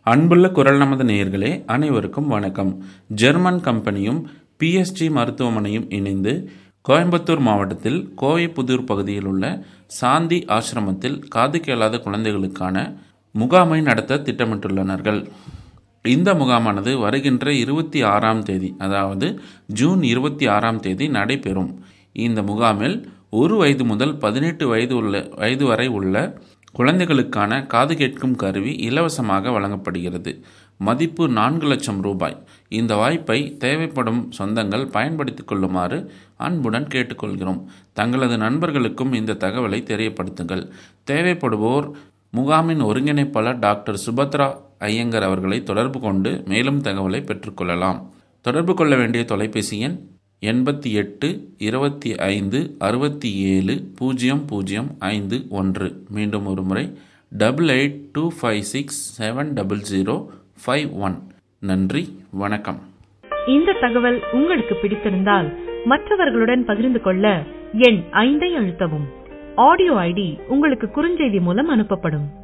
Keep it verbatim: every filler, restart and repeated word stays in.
அன்புள்ள குரல் நமது நேயர்களே, அனைவருக்கும் வணக்கம். ஜெர்மன் கம்பெனியும் பிஎஸ்ஜி மருத்துவமனையும் இணைந்து கோயம்புத்தூர் மாவட்டத்தில் கோவைப்புதூர் பகுதியில் உள்ள சாந்தி ஆசிரமத்தில் காது கேளாத குழந்தைகளுக்கான முகாமை நடத்த திட்டமிட்டுள்ளனர்கள். இந்த முகாமானது வருகின்ற இருபத்தி ஆறாம் தேதி அதாவது ஜூன் இருபத்தி ஆறாம் தேதி நடைபெறும். இந்த முகாமில் ஒரு வயது முதல் பதினெட்டு வயது உள்ள வயது வரை உள்ள குழந்தைகளுக்கான காது கேட்கும் கருவி இலவசமாக வழங்கப்படுகிறது. மதிப்பு நான்கு லட்சம் ரூபாய். இந்த வாய்ப்பை தேவைப்படும் சொந்தங்கள் பயன்படுத்திக் கொள்ளுமாறு அன்புடன் கேட்டுக்கொள்கிறோம். தங்களது நண்பர்களுக்கும் இந்த தகவலை தெரியப்படுத்துங்கள். தேவைப்படுவோர் முகாமின் ஒருங்கிணைப்பாளர் டாக்டர் சுபத்ரா ஐயங்கர் அவர்களை தொடர்பு கொண்டு மேலும் தகவலை பெற்றுக்கொள்ளலாம். தொடர்பு கொள்ள வேண்டிய தொலைபேசி எண் எண்பத்தி எட்டு இருபத்தி ஐந்து அறுபத்தி ஏழு பூஜ்ஜியம் பூஜ்ஜியம் ஐந்து ஒன்று. மீண்டும் ஒரு முறை double eight two five six seven double zero five one. நன்றி, வணக்கம். இந்த தகவல் உங்களுக்கு பிடித்திருந்தால் மற்றவர்களுடன் பகிர்ந்து கொள்ள எண் ஐந்தை அழுத்தவும். ஆடியோ ஐடி உங்களுக்கு குறுஞ்செய்தி மூலம் அனுப்பப்படும்.